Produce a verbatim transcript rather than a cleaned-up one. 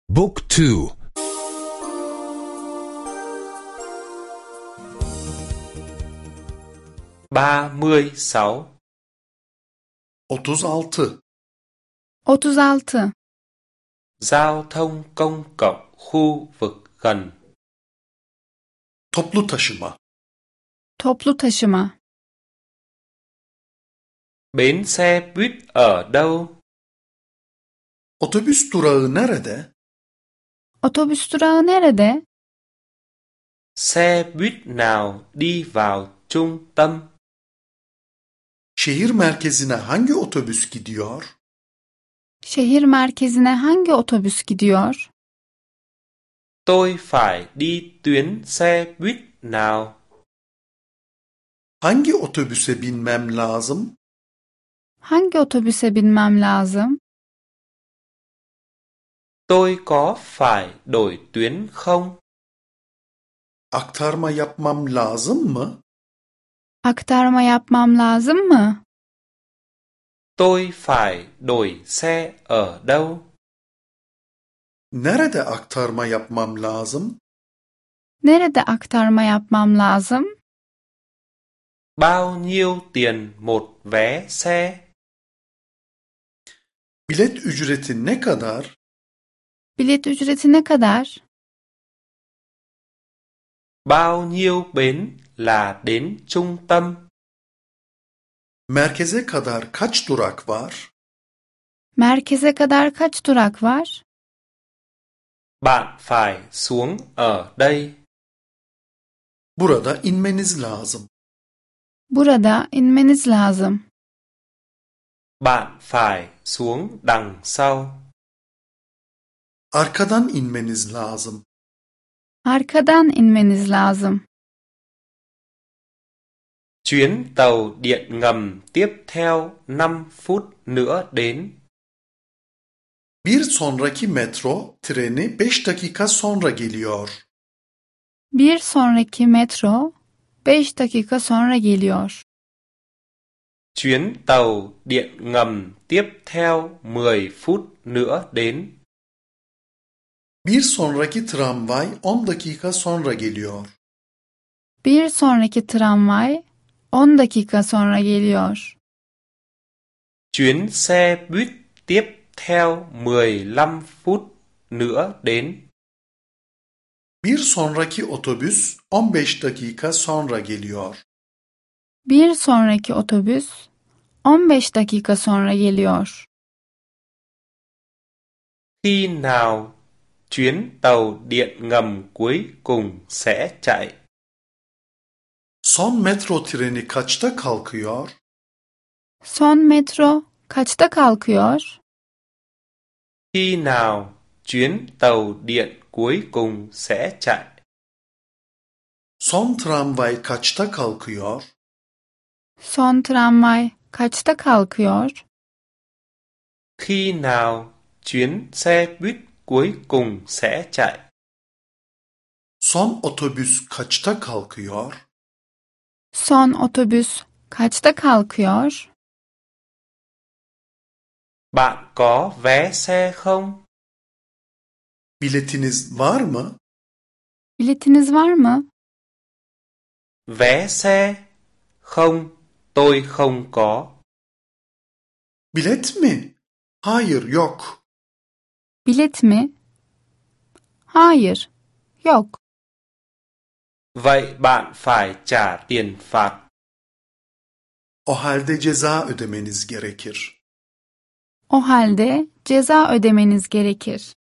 Book two. ba mươi sáu. otuz altı. otuz altı. Giao thông công cộng khu vực gần. Toplu taşıma. Toplu taşıma. Bến xe buýt ở đâu? Otobüs durağı nerede? Otobüs durağı nerede? Xe buýt nào đi vào trung tâm? Şehir merkezine hangi otobüs gidiyor? Şehir merkezine hangi otobüs gidiyor? Tôi phải đi tuyến xe buýt nào? Hangi otobüse binmem lazım? Hangi otobüse binmem lazım? Tôi có phải đổi tuyến không? Aktarma yapmam lazım mı? Aktarma yapmam lazım mı? Tôi phải đổi xe ở đâu? Nerede aktarma yapmam lazım? Nerede aktarma yapmam lazım? Bao nhiêu tiền một vé xe? Bilet ücreti ne kadar? Bilet ücreti ne kadar? Bao nhiêu bến là đến trung tâm? Merkeze kadar kaç durak var? Merkeze kadar kaç durak var? Bạn phải xuống ở đây. Burada inmeniz lazım. Burada inmeniz lazım. Bạn phải xuống đằng sau. Arkadan inmeniz lazım. Arkadan inmeniz lazım. Chuyến tàu điện ngầm tiếp theo năm phút nữa đến. Bir sonraki metro treni beş dakika sonra geliyor. Bir sonraki metro beş dakika sonra geliyor. Chuyến tàu điện ngầm tiếp theo mười phút nữa đến. Bir sonraki tramvay on dakika sonra geliyor. Bir sonraki tramvay on dakika sonra geliyor. Chuyến xe buýt tiếp theo mười lăm phút nữa đến. Bir sonraki otobüs on beş dakika sonra geliyor. Bir sonraki otobüs on beş dakika sonra geliyor. Khi nào chuyến tàu điện ngầm cuối cùng sẽ chạy? Son metro treni kaçta kalkıyor? Son metro kaçta kalkıyor? Khi nào chuyến tàu điện cuối cùng sẽ chạy? Son tramvay kaçta kalkıyor? Son tramvay kaçta kalkıyor? Khi nào chuyến xe buýt cuối cùng sẽ chạy? Son otobüs kaçta kalkıyor? Son otobüs kaçta kalkıyor? Bạn có vé xe không? Biletiniz var mı? Biletiniz var mı? Vé xe? Không, tôi không có. Bilet mi? Hayır, yok. Bilet mi? Hayır, yok. Vậy bạn phải trả tiền phạt. O halde ceza ödemeniz gerekir. O halde ceza ödemeniz gerekir.